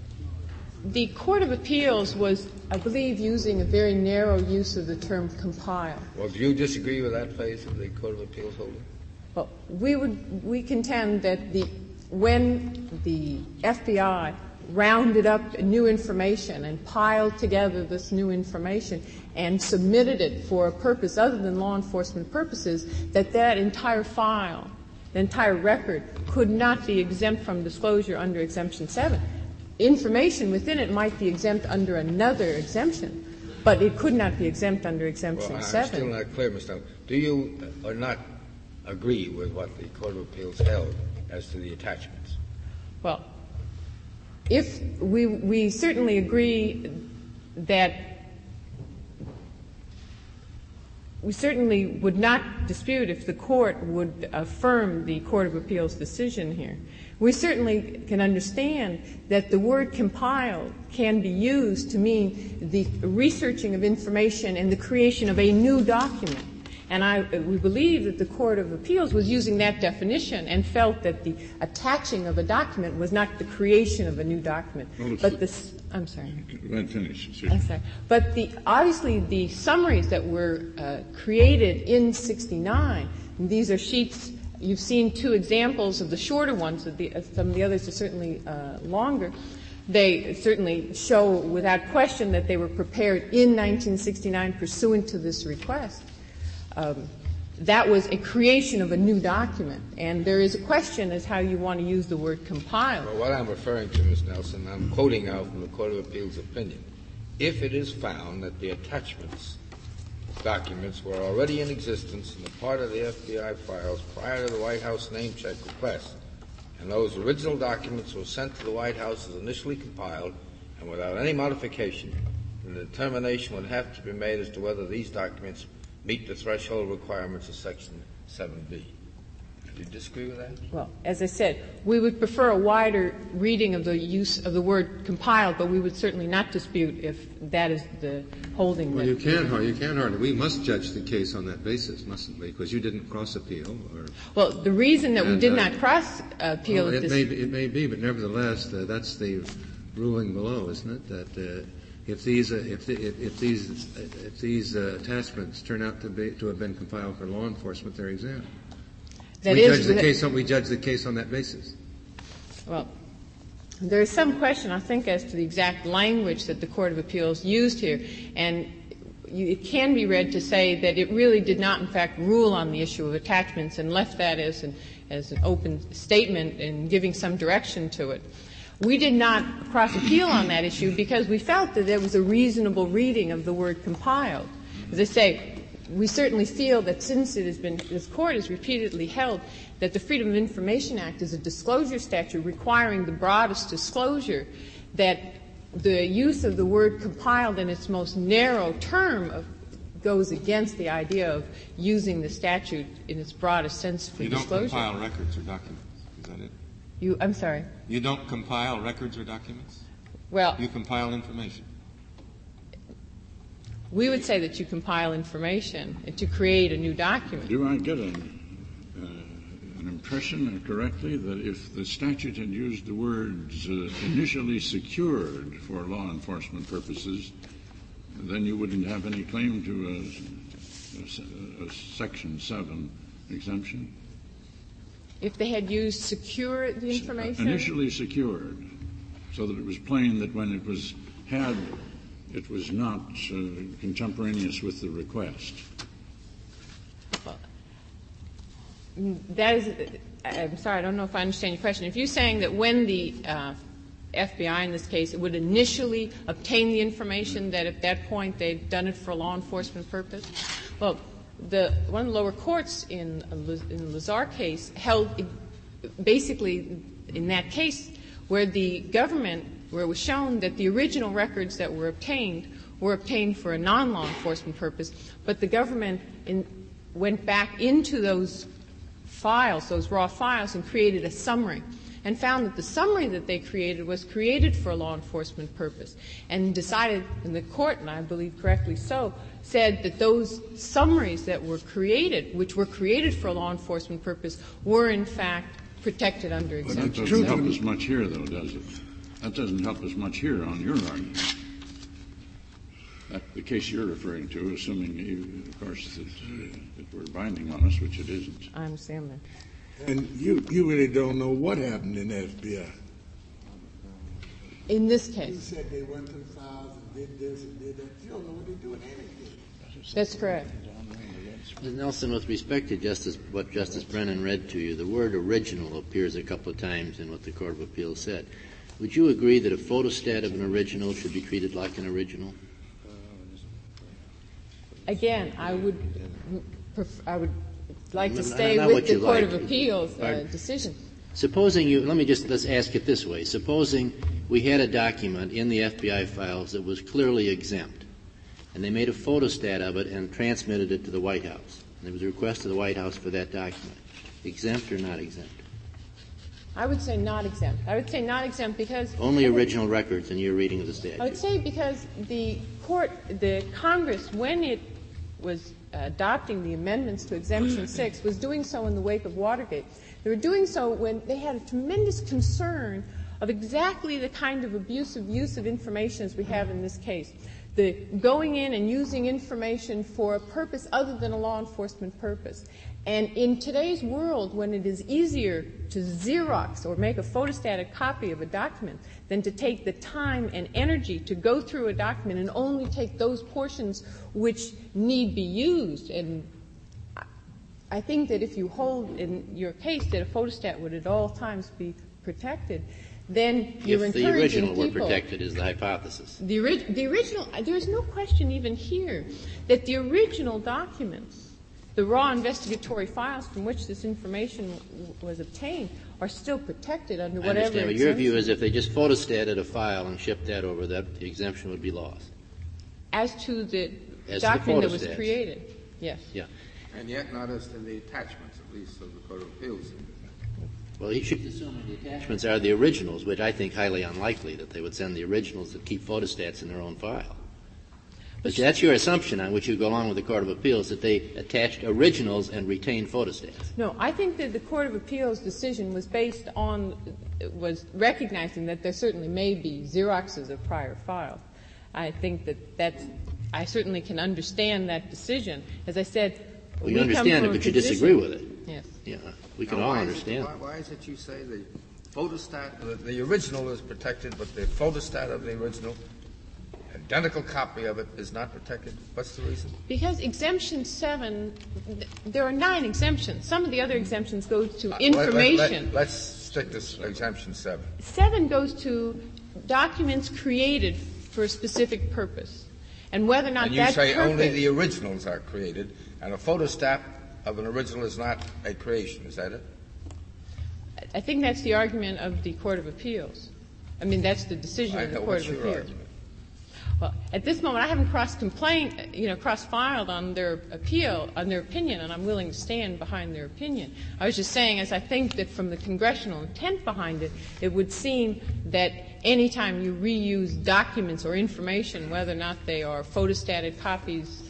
the Court of Appeals was, I believe, using a very narrow use of the term compile. Well, do you disagree with that phase of the Court of Appeals holding? Well, we would, we contend that the, when the F B I rounded up new information and piled together this new information and submitted it for a purpose other than law enforcement purposes, that that entire file, the entire record, could not be exempt from disclosure under Exemption seven. Information within it might be exempt under another exemption, but it could not be exempt under Exemption well, I'm seven. still not clear, Mister Allen. Do you or not agree with what the Court of Appeals held as to the attachments? Well, if we, we certainly agree that we certainly would not dispute if the Court would affirm the Court of Appeals decision here. We certainly can understand that the word compiled can be used to mean the researching of information and the creation of a new document. And I, we believe that the Court of Appeals was using that definition and felt that the attaching of a document was not the creation of a new document. Well, but this, I'm sorry. Go ahead, finish. I'm sorry. But the, obviously the summaries that were uh, created in sixty-nine, and these are sheets, you've seen two examples of the shorter ones, of the, uh, some of the others are certainly uh, longer. They certainly show without question that they were prepared in nineteen sixty-nine pursuant to this request. Um, that was a creation of a new document. And there is a question as how you want to use the word compile. Well, what I'm referring to, Miz Nelson, I'm quoting now from the Court of Appeals opinion. If it is found that the attachments documents were already in existence in the part of the F B I files prior to the White House name check request, and those original documents were sent to the White House as initially compiled and without any modification, the determination would have to be made as to whether these documents meet the threshold requirements of Section seven B. Do you disagree with that? Well, as I said, we would prefer a wider reading of the use of the word compiled, but we would certainly not dispute if that is the holding. Well, that you can, you can hardly. We must judge the case on that basis, mustn't we? Because you didn't cross appeal. Or, well, the reason that and, we did uh, not cross appeal. Well, it this may be, it may be, but nevertheless, uh, that's the ruling below, isn't it? That uh, if these uh, if, the, if, if these if these uh, attachments turn out to be to have been compiled for law enforcement, they're exempt. That we is, judge the that, case on we judge the case on that basis. Well, there is some question, I think, as to the exact language that the Court of Appeals used here, and you, it can be read to say that it really did not, in fact, rule on the issue of attachments and left that as an as an open statement and giving some direction to it. We did not cross appeal on that issue because we felt that there was a reasonable reading of the word compiled. As I say, we certainly feel that since it has been, this Court has repeatedly held that the Freedom of Information Act is a disclosure statute requiring the broadest disclosure, that the use of the word compiled in its most narrow term of, goes against the idea of using the statute in its broadest sense for you disclosure. You don't compile records or documents. Is that it? You, I'm sorry? You don't compile records or documents? Well, you compile information. We would say that you compile information to create a new document. Do I get an, uh, an impression correctly that if the statute had used the words uh, initially secured for law enforcement purposes, then you wouldn't have any claim to a, a, a Section seven exemption? If they had used secure the information? Initially secured, so that it was plain that when it was had, it was not uh, contemporaneous with the request. That is, I'm sorry, I don't know if I understand your question. If you're saying that when the uh, F B I in this case would initially obtain the information, that at that point they'd done it for a law enforcement purpose, well, the one of the lower courts in in the Lazar case held basically in that case where the government, where it was shown that the original records that were obtained were obtained for a non-law enforcement purpose, but the government in, went back into those files, those raw files, and created a summary, and found that the summary that they created was created for a law enforcement purpose, and decided, and the court, and I believe correctly so, said that those summaries that were created, which were created for a law enforcement purpose, were in fact protected under exemption. But that doesn't help us much here, though, does it? That doesn't help us much here on your argument. That, the case you're referring to, assuming, you, of course, that, uh, that we're binding on us, which it isn't. I understand that. And you, you really don't know what happened in the F B I. In this case. You said they went to the files and did this and did that. You don't know what they're doing anything. That's correct. Miz Nelson, with respect to Justice, what Justice Brennan read to you, the word original appears a couple of times in what the Court of Appeals said. Would you agree that a photostat of an original should be treated like an original? Again, I would, pref- I would like No, to no, stay not with what the you Court like. of Appeals uh, Pardon? decision. Supposing you, let me just, let's ask it this way. Supposing we had a document in the F B I files that was clearly exempt, and they made a photostat of it and transmitted it to the White House. And there was a request to the White House for that document. Exempt or not exempt? I would say not exempt. I would say not exempt because Only original records in your reading of the statute. I would say because the court, the Congress, when it was adopting the amendments to Exemption six, was doing so in the wake of Watergate. They were doing so when they had a tremendous concern of exactly the kind of abusive use of information as we have in this case. The going in and using information for a purpose other than a law enforcement purpose. And in today's world, when it is easier to Xerox or make a photostatic copy of a document than to take the time and energy to go through a document and only take those portions which need be used, and I think that if you hold in your case that a photostat would at all times be protected, then you're if the encouraging original people. were protected is the hypothesis. The, ori- the original, there is no question even here that the original documents, the raw investigatory files from which this information w- was obtained, are still protected under I whatever understand, but exemption. your view is if they just photostated a file and shipped that over, that the exemption would be lost. As to the As document to that was photostats. created, yes. Yeah. And yet not as to the attachments, at least, of the Court of Appeals. Well, he should assume the attachments are the originals, which I think highly unlikely that they would send the originals that keep photostats in their own file. But that's your assumption on which you go along with the Court of Appeals, that they attached originals and retained photostats. No, I think that the Court of Appeals decision was based on, was recognizing that there certainly may be Xeroxes of prior files. I think that that's, I certainly can understand that decision. As I said, well, you we understand come it, from but a you position, disagree with it. Yes. Yeah, we can Now, all why understand. Is it, why, why is it you say the photostat, The, the original is protected, but the photostat of the original, identical copy of it, is not protected. What's the reason? Because exemption seven, th- there are nine exemptions. Some of the other exemptions go to Uh, information. Let, let, let's stick to exemption seven. Seven goes to documents created for a specific purpose, and whether or not And you that say purpose. only the originals are created, and a photostat of an original is not a creation. Is that it? I think that's the argument of the Court of Appeals. I mean, that's the decision I of the know. Court What's of your Appeals. argument? Well, at this moment, I haven't cross-complained, you know, cross-filed on their appeal, on their opinion, and I'm willing to stand behind their opinion. I was just saying, as I think that from the congressional intent behind it, it would seem that any time you reuse documents or information, whether or not they are photostated copies,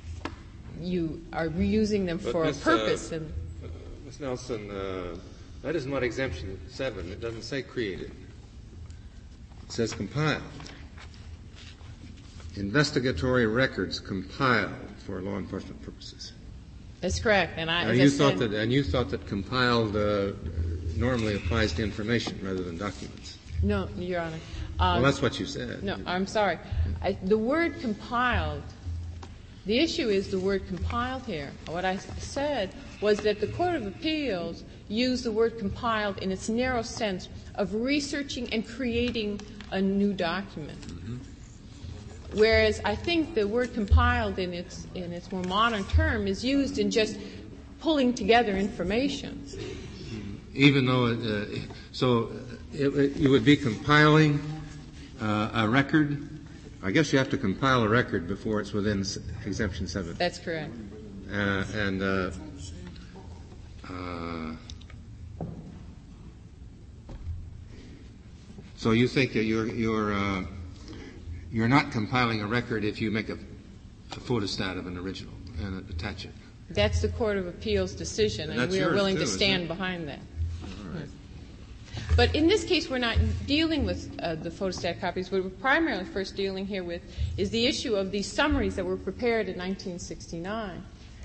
you are reusing them But for Miz, a purpose. Uh, and Miz Nelson, uh, that is not exemption seven. It doesn't say created. It says compiled. Investigatory records compiled for law enforcement purposes. That's correct. And I, Now, as you I thought said, that, and you thought that compiled uh, normally applies to information rather than documents. no, Your Honor. Well, Um, that's what you said. No, I'm sorry. I, the word compiled, the issue is the word compiled here. What I said was that the Court of Appeals used the word compiled in its narrow sense of researching and creating a new document. Mm-hmm. Whereas I think the word compiled in its, in its more modern term is used in just pulling together information. Even though, uh, so it, it, you would be compiling uh, a record. I guess you have to compile a record before it's within s- exemption seven. That's correct. Uh, and uh, uh, so you think that you're you're uh, you're not compiling a record if you make a, a photostat of an original and attach it. That's the Court of Appeals decision, and, And that's we are yours willing too, to isn't stand it? behind that. All right. But in this case, we're not dealing with uh, the photostat copies. What we're primarily first dealing here with is the issue of these summaries that were prepared in nineteen sixty-nine.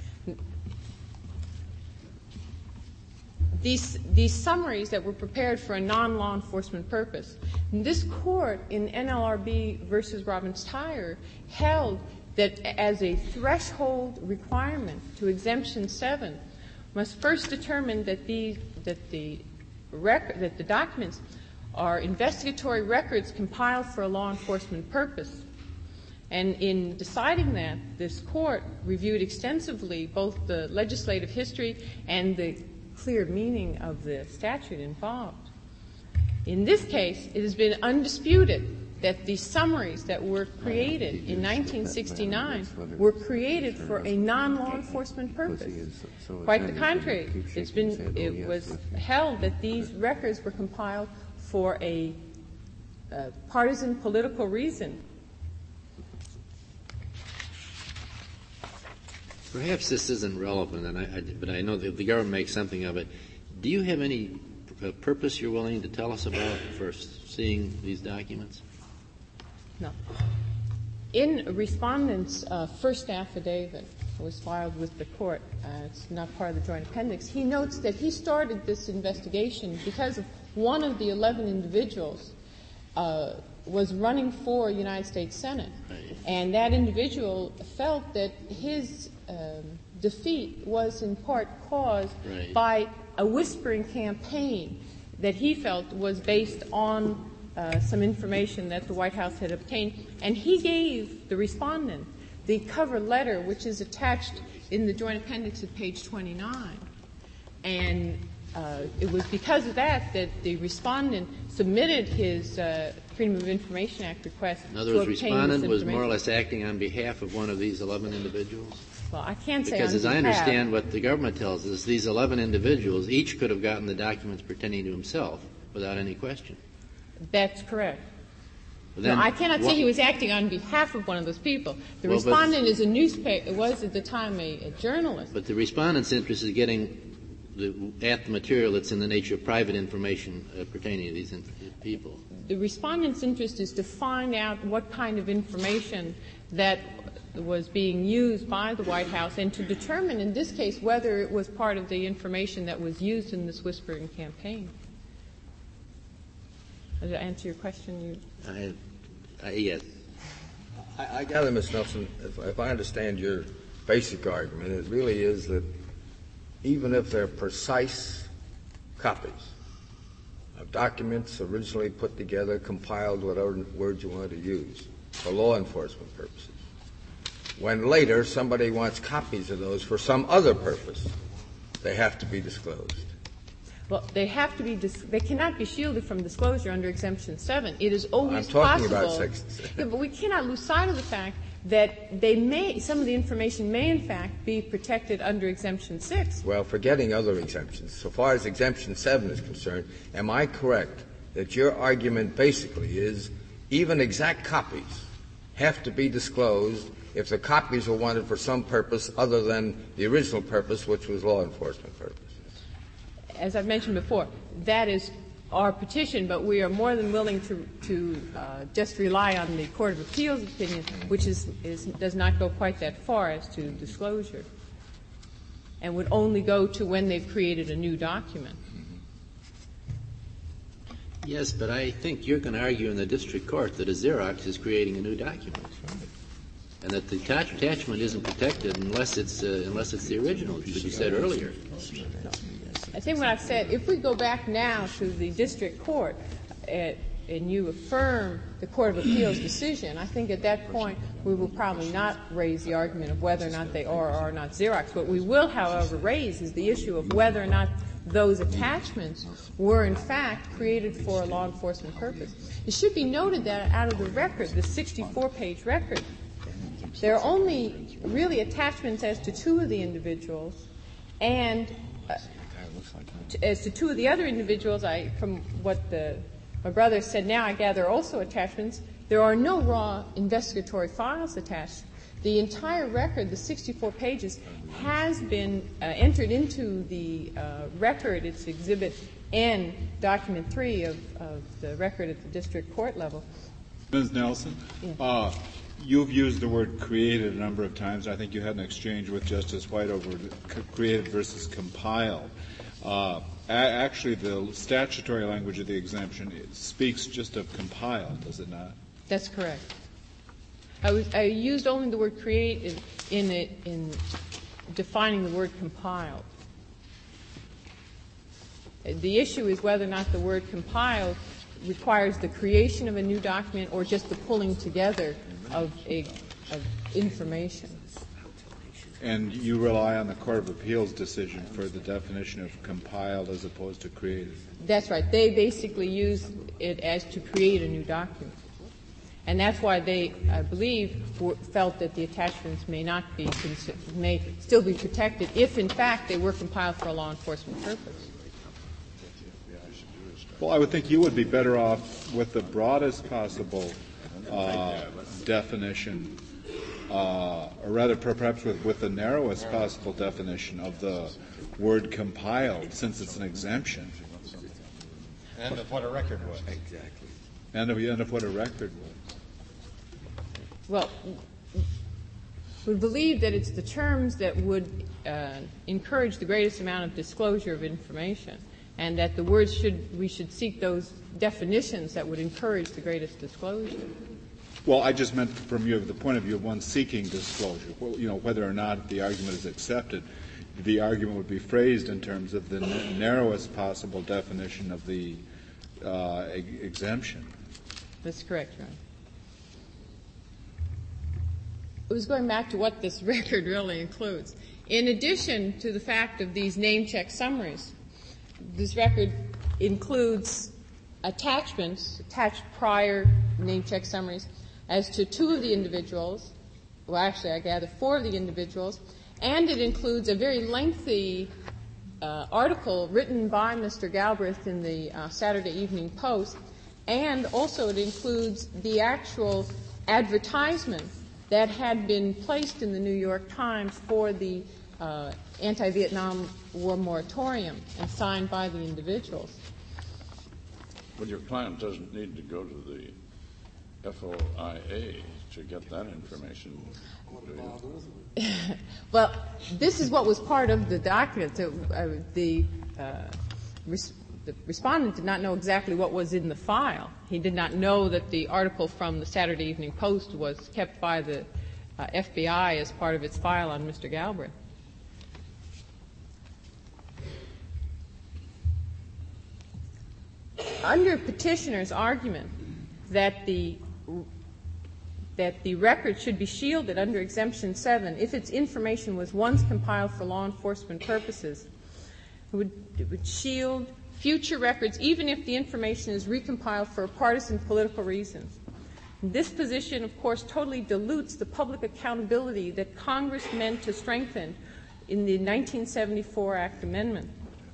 These, these summaries that were prepared for a non-law enforcement purpose. And this court in N L R B versus Robbins Tire held that as a threshold requirement to exemption seven must first determine that the, that the Rec- that the documents are investigatory records compiled for a law enforcement purpose. And in deciding that, this court reviewed extensively both the legislative history and the clear meaning of the statute involved. In this case, it has been undisputed that the summaries that were created in nineteen sixty-nine were created for a non-law enforcement purpose. Quite the contrary. It's been, it was held that these records were compiled for a, a partisan political reason. Perhaps this isn't relevant, and I, I, but I know that the government makes something of it. Do you have any p- purpose you're willing to tell us about for seeing these documents? No. In respondent's uh, first affidavit was filed with the court, uh, it's not part of the joint appendix, he notes that he started this investigation because of one of the eleven individuals uh, was running for United States Senate. Right. And that individual felt that his um, defeat was in part caused right. by a whispering campaign that he felt was based on uh, some information that the White House had obtained. And he gave the respondent the cover letter, which is attached in the joint appendix at page twenty-nine. And uh, it was because of that that the respondent submitted his uh, Freedom of Information Act request. In other words, respondent was more or less acting on behalf of one of these eleven individuals? Well, I can't say Because on as I behalf. understand what the government tells us, these eleven individuals each could have gotten the documents pertaining to himself without any question. That's correct. But then no, I cannot what, say he was acting on behalf of one of those people. The well, respondent is a newspaper, was at the time a, a journalist. But the respondent's interest is getting the, at the material that's in the nature of private information uh, pertaining to these in- people. The respondent's interest is to find out what kind of information that was being used by the White House and to determine, in this case, whether it was part of the information that was used in this whispering campaign. Does that answer your question? You I, I, yes. I, I gather, Miz Nelson, if, if I understand your basic argument, it really is that even if they're precise copies of documents originally put together, compiled, whatever word you want to use, for law enforcement purposes, when later somebody wants copies of those for some other purpose, they have to be disclosed. Well, they have to be. Dis- they cannot be shielded from disclosure under Exemption seven. It is always I'm talking possible. about Section seven. Yeah, but we cannot lose sight of the fact that they may. Some of the information may, in fact, be protected under Exemption six. Well, forgetting other exemptions, so far as Exemption seven is concerned, am I correct that your argument basically is even exact copies have to be disclosed if the copies were wanted for some purpose other than the original purpose, which was law enforcement purpose? As I've mentioned before, that is our petition, but we are more than willing to, to uh, just rely on the Court of Appeals opinion, which is, is, does not go quite that far as to disclosure, and would only go to when they've created a new document. Yes, but I think you're going to argue in the district court that a Xerox is creating a new document, and that the attach- attachment isn't protected unless it's uh, unless it's the original, which you said earlier. I think what I've said, if we go back now to the district court uh, and you affirm the Court of Appeals decision, I think at that point we will probably not raise the argument of whether or not they are or are not Xerox. What we will, however, raise is the issue of whether or not those attachments were in fact created for a law enforcement purpose. It should be noted that out of the record, the sixty-four page record, there are only really attachments as to two of the individuals, and uh, to, as to two of the other individuals, I, from what the, my brother said now, I gather also attachments. There are no raw investigatory files attached. The entire record, the sixty-four pages, has been uh, entered into the uh, record. It's Exhibit N, Document three of, of the record at the district court level. Miz Nelson, Yeah. uh, you've used the word created a number of times. I think you had an exchange with Justice White over c- created versus compiled. Uh, a- actually, the statutory language of the exemption it speaks just of compiled, does it not? That's correct. I, was, I used only the word create in, in, it, in defining the word compiled. The issue is whether or not the word compiled requires the creation of a new document or just the pulling together of, a, of information. And you rely on the Court of Appeals decision for the definition of compiled as opposed to created. That's right. They basically use it as to create a new document. And that's why they, I believe, w- felt that the attachments may not be, consi- may still be protected if, in fact, they were compiled for a law enforcement purpose. Well, I would think you would be better off with the broadest possible uh, definition, uh, or rather perhaps with, with the narrowest possible definition of the word compiled, since it's an exemption. And of what a record was. Exactly. And of, and of what a record was. Well, we believe that it's the terms that would uh, encourage the greatest amount of disclosure of information, and that the words should, we should seek those definitions that would encourage the greatest disclosure. Well, I just meant from you, the point of view of one seeking disclosure, well, you know, whether or not the argument is accepted, the argument would be phrased in terms of the n- narrowest possible definition of the uh, e- exemption. That's correct, Your Honor. It was going back to what this record really includes. In addition to the fact of these name check summaries, this record includes attachments, attached prior name check summaries, as to two of the individuals, well, actually, I gather four of the individuals, and it includes a very lengthy uh, article written by Mister Galbraith in the uh, Saturday Evening Post, and also it includes the actual advertisement that had been placed in the New York Times for the uh, anti-Vietnam War moratorium and signed by the individuals. But your client doesn't need to go to the F O I A to get that information, do you? Well, this is what was part of the document. So, uh, the, uh, res- the respondent did not know exactly what was in the file. He did not know that the article from the Saturday Evening Post was kept by the uh, F B I as part of its file on Mister Galbraith. Under petitioner's argument that the that the record should be shielded under Exemption seven if its information was once compiled for law enforcement purposes, it would, it would shield future records even if the information is recompiled for partisan political reasons. This position, of course, totally dilutes the public accountability that Congress meant to strengthen in the nineteen seventy-four Act Amendment.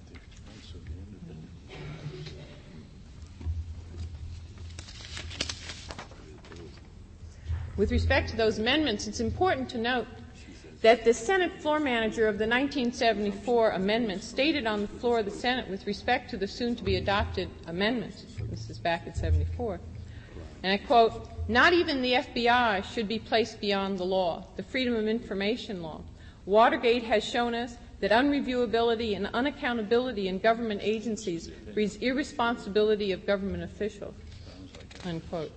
With respect to those amendments, it's important to note that the Senate floor manager of the nineteen seventy-four amendment stated on the floor of the Senate with respect to the soon-to-be-adopted amendments, this is back at seventy-four, and I quote, "Not even the F B I should be placed beyond the law, the Freedom of Information law. Watergate has shown us that unreviewability and unaccountability in government agencies breeds irresponsibility of government officials," unquote.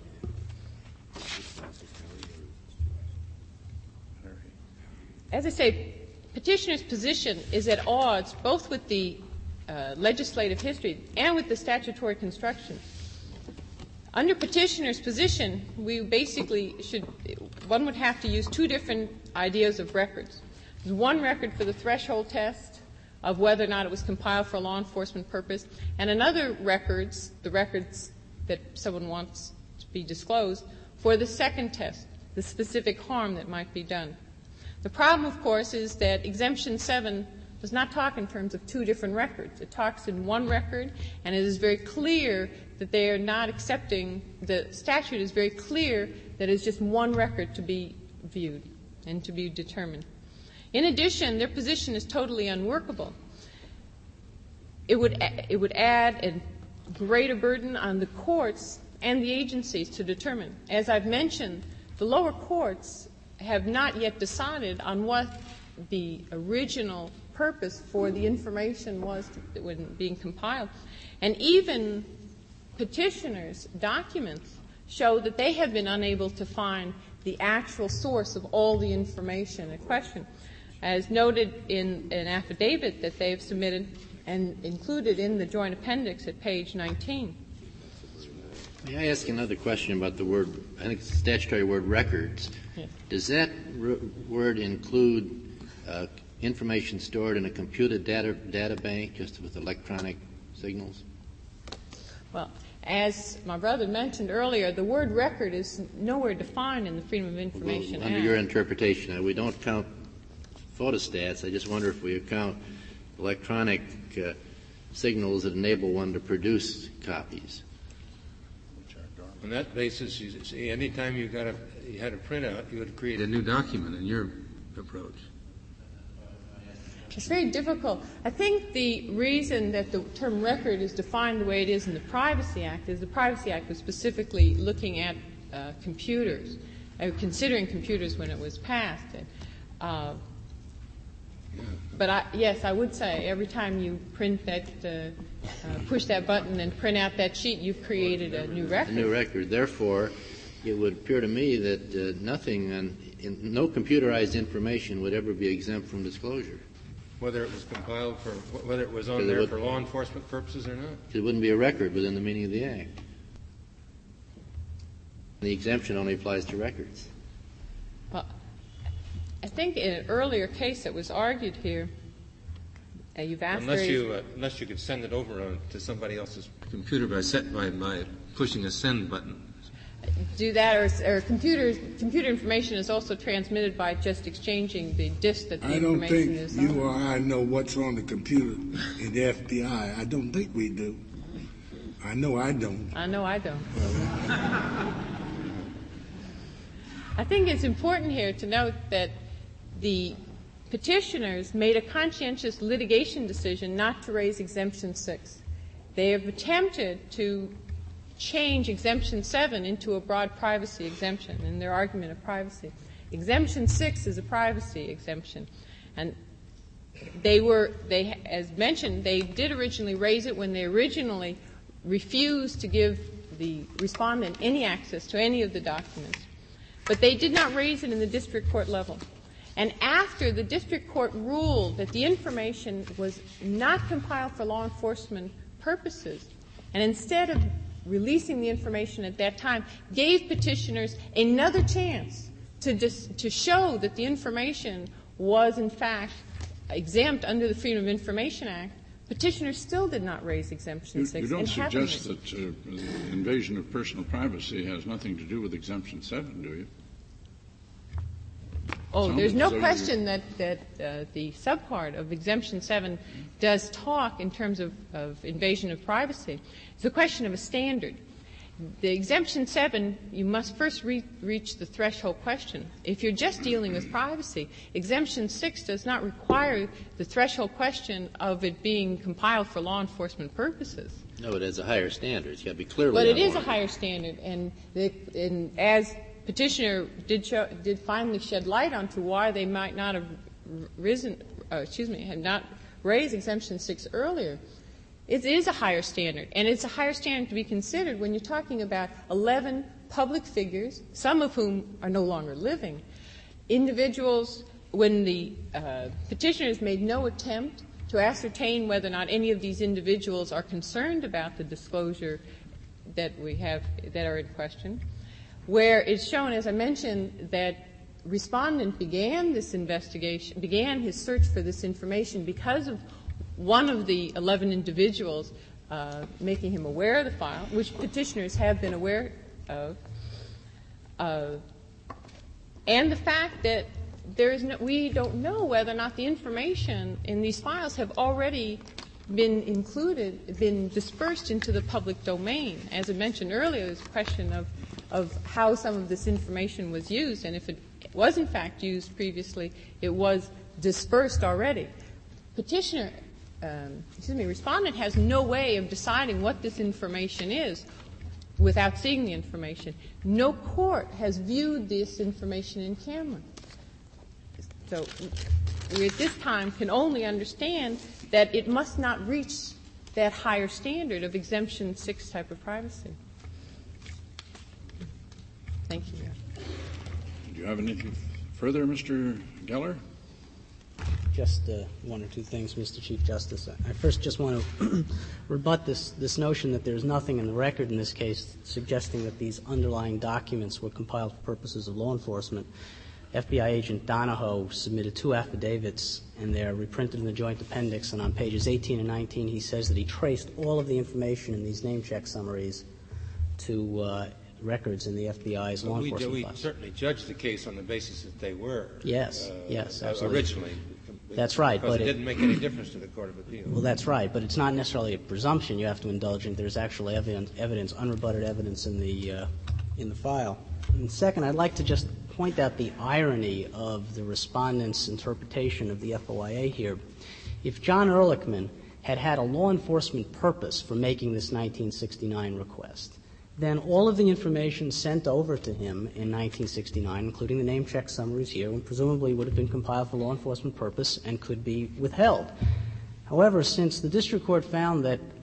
As I say, petitioner's position is at odds both with the uh, legislative history and with the statutory construction. Under petitioner's position, we basically should, one would have to use two different ideas of records. There's one record for the threshold test of whether or not it was compiled for a law enforcement purpose, and another records, the records that someone wants to be disclosed, for the second test, the specific harm that might be done. The problem, of course, is that Exemption seven does not talk in terms of two different records. It talks in one record, and it is very clear that they are not accepting, the statute is very clear that it's just one record to be viewed and to be determined. In addition, their position is totally unworkable. It would, it would add a greater burden on the courts and the agencies to determine. As I've mentioned, the lower courts have not yet decided on what the original purpose for the information was to, when being compiled. And even petitioners' documents show that they have been unable to find the actual source of all the information in question. As noted in an affidavit that they have submitted and included in the joint appendix at page nineteen. May I ask another question about the word, I think it's the statutory word records. Yes. Does that r- word include uh, information stored in a computer data, data bank just with electronic signals? Well, as my brother mentioned earlier, the word record is nowhere defined in the Freedom of Information well, under Act. your interpretation, uh, we don't count photostats. I just wonder if we count electronic uh, signals that enable one to produce copies. On that basis, you see, any time you got a you had a printout, you would create a new document in your approach. It's very difficult. I think the reason that the term record is defined the way it is in the Privacy Act is the Privacy Act was specifically looking at uh, computers, uh, considering computers when it was passed. And, uh, but I, yes, I would say every time you print that, uh, uh, push that button and print out that sheet, you've created a new record. A new record. Therefore, it would appear to me that uh, nothing, on, in, no computerized information would ever be exempt from disclosure. Whether it was compiled for, whether it was on there there would, for law enforcement purposes or not. It wouldn't be a record within the meaning of the Act. The exemption only applies to records. Well, I think in an earlier case that was argued here, uh, you've asked unless very, you uh, unless you could send it over on, to somebody else's computer by set by, by pushing a send button. Do that, or, or computer computer information is also transmitted by just exchanging the disk that the I don't information think is you on. or I know what's on the computer in the F B I. I don't think we do. I know I don't. I know I don't. I think it's important here to note that the petitioners made a conscientious litigation decision not to raise Exemption six. They have attempted to change Exemption seven into a broad privacy exemption in their argument of privacy. Exemption six is a privacy exemption. And they were, they, as mentioned, they did originally raise it when they originally refused to give the respondent any access to any of the documents. But they did not raise it in the district court level. And after the district court ruled that the information was not compiled for law enforcement purposes, and instead of releasing the information at that time, gave petitioners another chance to dis- to show that the information was in fact exempt under the Freedom of Information Act, petitioners still did not raise Exemption you, six. You don't and suggest that uh, invasion of personal privacy has nothing to do with Exemption seven, do you? Oh, Sounds there's no so question that, that uh, the subpart of Exemption seven does talk in terms of, of invasion of privacy. It's a question of a standard. The Exemption seven, you must first re- reach the threshold question. If you're just dealing with privacy, Exemption six does not require the threshold question of it being compiled for law enforcement purposes. No, it has a higher standard. It's got to be clearly But it is a unwarranted. higher standard, and, the, and as petitioner did show, did finally shed light onto why they might not have risen, uh, excuse me, had not raised Exemption six earlier. It is a higher standard, and it's a higher standard to be considered when you're talking about eleven public figures, some of whom are no longer living, individuals. When the uh, petitioners made no attempt to ascertain whether or not any of these individuals are concerned about the disclosure that we have that are in question, where it's shown, as I mentioned, that respondent began this investigation, began his search for this information because of one of the eleven individuals uh, making him aware of the file, which petitioners have been aware of, uh, and the fact that there is no, we don't know whether or not the information in these files have already been included, been dispersed into the public domain. As I mentioned earlier, there's a question of of how some of this information was used, and if it was in fact used previously, it was dispersed already. Petitioner, um, excuse me, respondent has no way of deciding what this information is without seeing the information. No court has viewed this information in camera. So we at this time can only understand that it must not reach that higher standard of Exemption six type of privacy. Thank you. Do you have anything further, Mister Geller? Just uh, one or two things, Mister Chief Justice. I first just want to rebut this, this notion that there's nothing in the record in this case suggesting that these underlying documents were compiled for purposes of law enforcement. F B I agent Donahoe submitted two affidavits, and they're reprinted in the joint appendix, and on pages eighteen and nineteen he says that he traced all of the information in these name check summaries to uh, records in the F B I's law we, enforcement we files. certainly judged the case on the basis that they were. Yes, uh, yes, uh, absolutely. Originally. That's right. Because but it, it didn't make any difference to the Court of Appeal. Well, that's right, but it's not necessarily a presumption you have to indulge in. There's actually evidence, evidence unrebutted evidence in the uh, in the file. And second, I'd like to just point out the irony of the respondent's interpretation of the F O I A here. If John Ehrlichman had had a law enforcement purpose for making this nineteen sixty-nine request, then all of the information sent over to him in nineteen sixty-nine, including the name check summaries here, presumably would have been compiled for law enforcement purpose and could be withheld. However, since the district court found that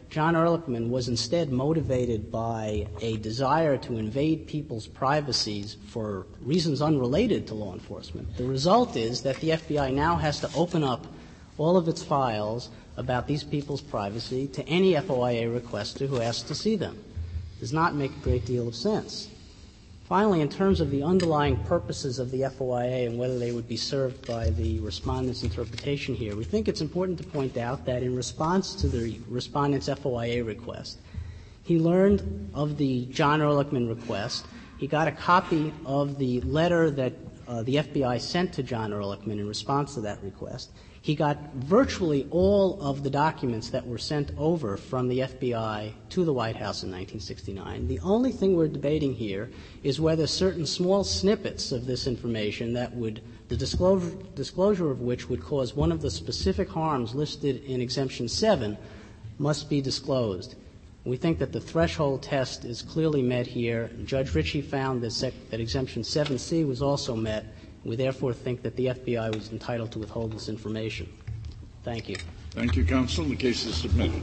John Ehrlichman was instead motivated by a desire to invade people's privacies for reasons unrelated to law enforcement, the result is that the F B I now has to open up all of its files about these people's privacy to any F O I A requester who asks to see them. It does not make a great deal of sense. Finally, in terms of the underlying purposes of the F O I A and whether they would be served by the respondent's interpretation here, we think it's important to point out that in response to the respondent's F O I A request, he learned of the John Ehrlichman request. He got a copy of the letter that uh, the F B I sent to John Ehrlichman in response to that request. He got virtually all of the documents that were sent over from the F B I to the White House in nineteen sixty-nine. The only thing we're debating here is whether certain small snippets of this information that would, the disclosure, disclosure of which would cause one of the specific harms listed in Exemption seven, must be disclosed. We think that the threshold test is clearly met here. Judge Ritchie found that, sec- that Exemption seven C was also met. We therefore think that the F B I was entitled to withhold this information. Thank you. Thank you, counsel. The case is submitted.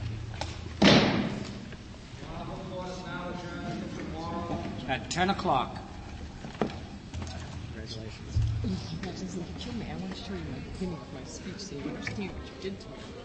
At ten o'clock. Congratulations. I want to show you my beginning of my speech so you understand what you did to me.